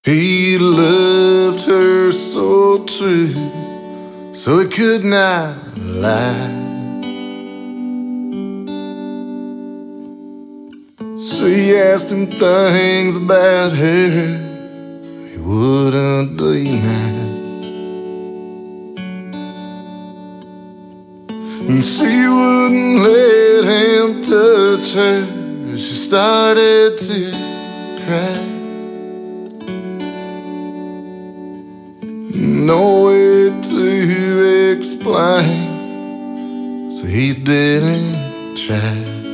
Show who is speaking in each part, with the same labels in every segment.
Speaker 1: He loved her so true, so he could not lie. She asked him things about her he wouldn't deny, and she wouldn't let him touch her. She started to cry. No way to explain, so he didn't try.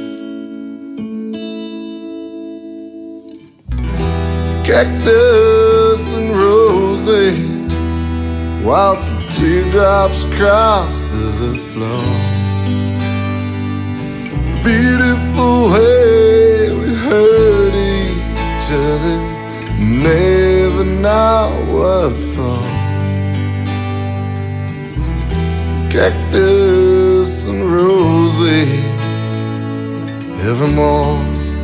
Speaker 1: Cactus and roses, while some teardrops across the floor. The beautiful way we hurt each other, never know what for. Cactus and roses, evermore.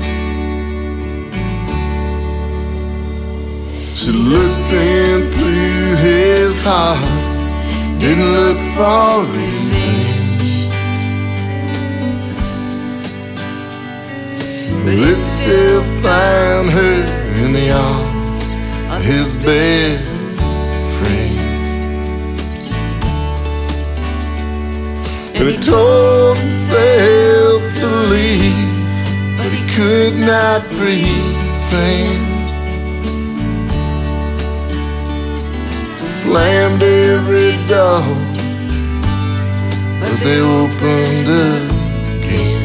Speaker 1: She looked into his heart, didn't look for revenge, but it still found her in the arms of his best friend. And he told himself to leave, but he could not pretend. Slammed every door, but they opened again.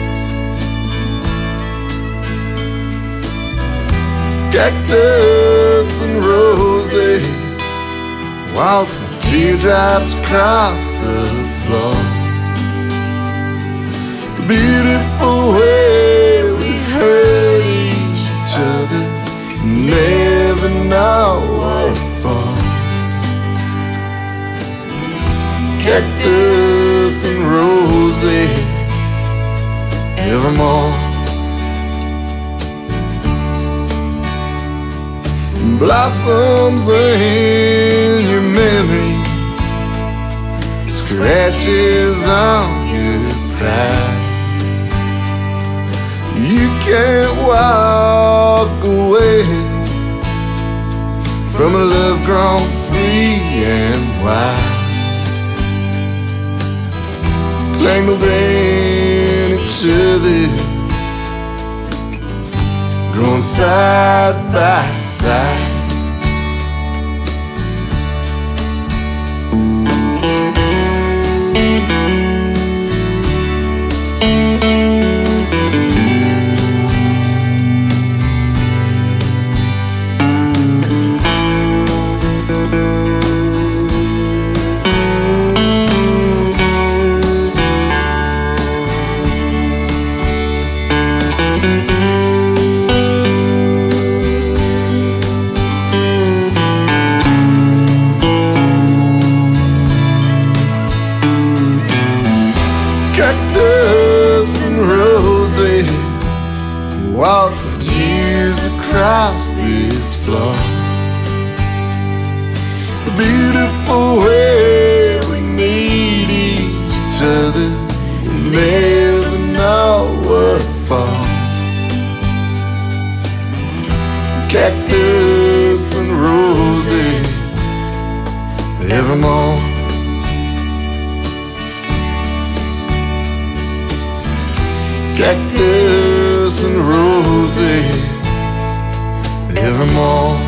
Speaker 1: Cactus and roses, while some teardrops cross the floor. The beautiful way we hurt each other, never know what for. Cactus and roses, evermore. Blossoms in your memory, scratches on your pride. You can't walk away from a love grown free and wild, tangled in each other, growing side by side. Cactus and roses, walks of years across this floor. The beautiful way we need each other, we'll never know what for. Cactus and roses, evermore. Cactus and roses, evermore.